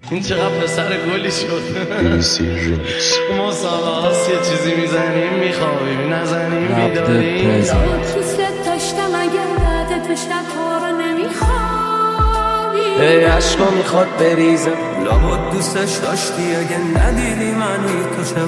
این چقدر پسر گلی شد. مسابقه یه چیزی میزنیم میخوابیم نزنیم بیداریم. دوست داشتم اگر تو شب‌ها رو نمیخوابی ای عشقا میخواد بریزم لابد دوستش داشتی اگه ندیدی منی تو چه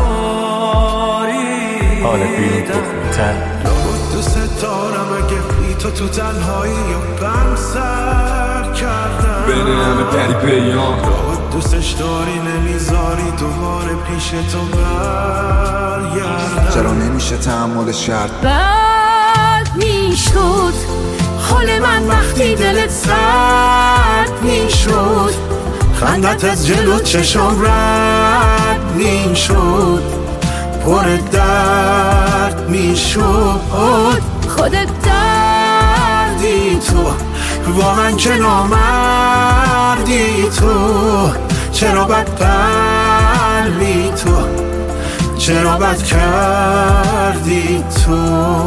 بدواری حال بیرون تخمی‌تر لابد دوست دارم اگه بی تو تنهایی یا غم سر کردم بین همه پری پیام لابد دوستش داری نمیذاری دوباره پیش تو برگردم چرا نمیشه تحملش کرد بد میشد حال من وقتی دلت سرد میشد خندت از جلو چشم رد میشد پر درد میشد خودت دردی تو واقعا چه نامردی تو چرا بد قلبی تو چرا بد کردی تو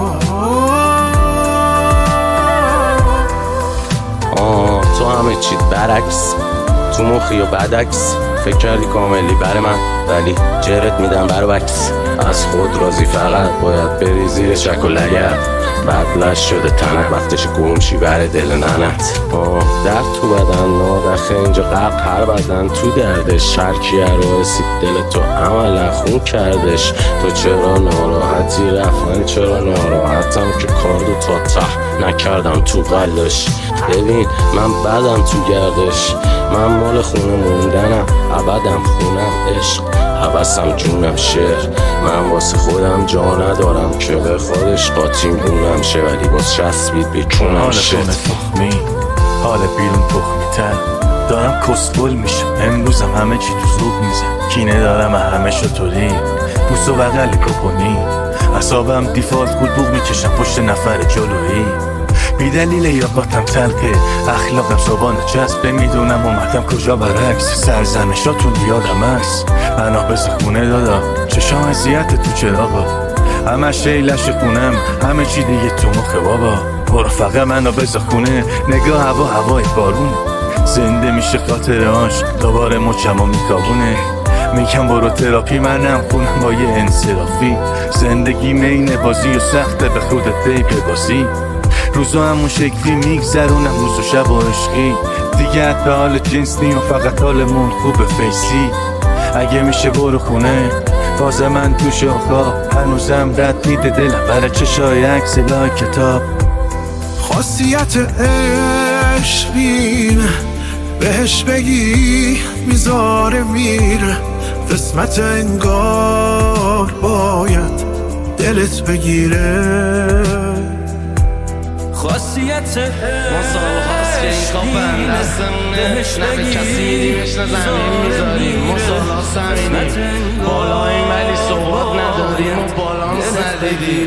تو همه چیت برعکس تو مخی و بدعکس فکر کردی کاملی بر من ولی جرت میدم بر بکس از خود راضی فقط باید بری زیر شک و لگت بدلش شده تنت وقتش گمشی بر دل ننت درد تو بدن نادخه اینجا غرق هر بدن تو دردش هر کیه رو رسید دل تو عملا خون کردش تو چرا ناراحتی رفت من چرا ناراحتم که کاردو تا ته نکردم تو قلش ببین من بدم تو گردش من مال خونه موندنم ابدم خونم عشق حوثم جونم شعر من واسه خودم جا ندارم که به خودش قاطیم بونم شه ولی باز چسبید بکنم شد حال تخمی حال بیرون تخمی‌تر دارم کسبل میشم امروزم همه چی تو زوب میزه کینه دارم همه شطوری بوس و بغل کپونی اصابم دیفالت گلبوغ میکشم پشت نفر جلویی بی دلیل یاقاتم تلقه اخلاقم صبحانه چسبه میدونم اومدم کجا برعکس سرزنشاتون یادم هست بنابز خونه دادا چشام اذیت تو چراغا همه شیلش خونم همه چی دیگه تو مخه بابا برو فقط منو بذار خونه نگاه هوای بارونه زنده میشه خاطرهاش دوباره مچمو میکابونه میگم برو تراپی منم خونم با یه انصرافی زندگی مین بازی و سخته به خودت ببازی روزا همون شکلی میگذرونم روز و شب و عشقی دیگه حتی حال جنس نیم و فقط حالمون خوبه فیسی اگه میشه برو خونه باز من تو شاخا هنوزم رد میده دلم برای چشای عکس لای کتاب خاصیت عشق بین بهش بگی میذاره میره قسمت انگار باید دلت بگیره خاصیت مسابقه هست که این کافن دستمونه نفع کسی دیگهش زمین میذاریم مسابقه سمینی بالاییم ولی صحبت نداریم و بالانس ندیدیم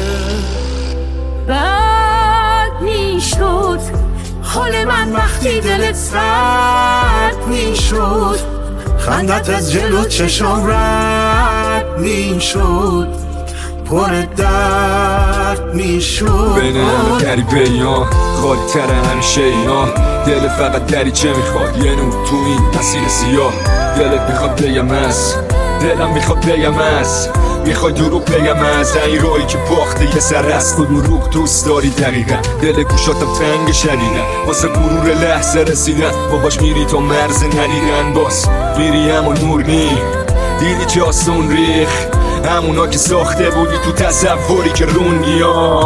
بد میشد حال من وقتی دلت سرد میشد خندت از جلو چشم رد میشد پر درد میشد بین همه پری پیام خالی تر همه شینا دل فقط دریچه میخواد یه نور تو این مسیر سیاه دلت میخواد بگم از دلم میخواد بگم از میخوای دروغ بگم از این رایی که باخته یه سر از کدوم روح دوست داری دقیقا دل گوشاتم تنگ شدیدن واسه مرور لحظه رسیدن باباش میری تا مرز ندیدن باز میری همون نور نی دیدی چه آسون ریخ همونا که ساخته بودی تو تصوری که روندی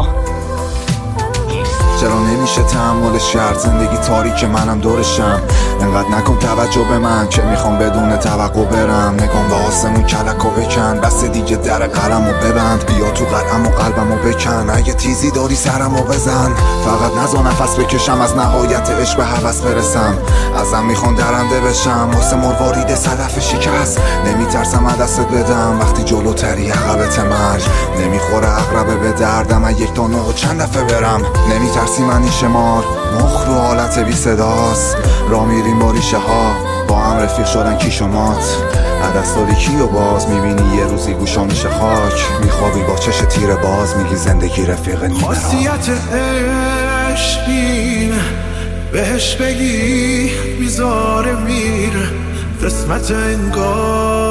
چرا نمیشه تحملش کرد زندگی تاریک منم دورشم انقدر نکن توجه به من که میخوام بدون توقع برم نگام به آسمون کلکو بکن بس دیگه در قلمو ببند بیا تو قلم و قلبمو بکن اگه تیزی داری سرمو بزن فقط نزا نفس بکشم از نهایت عشق به هوس برسم ازم میخوان درنده بشم واسه مروارید صدف شکست نمیترسم از دستت بدم وقتی جلوتری عقبت مرگ نمیخوره عقربه به دردم از یک تا نه چند دفعه برم نمیترسی منی شمار مخ رو حالت بی صداست را میریم با ریشه ها با هم رفیق شدن کی شمات عدست داری کیو باز میبینی یه روزی گوشا میشه خاک میخوابی با چش تیر باز میگی زندگی رفیق نیمه ها خاصیت عشق بین بهش بگی میذاره میره قسمت انگار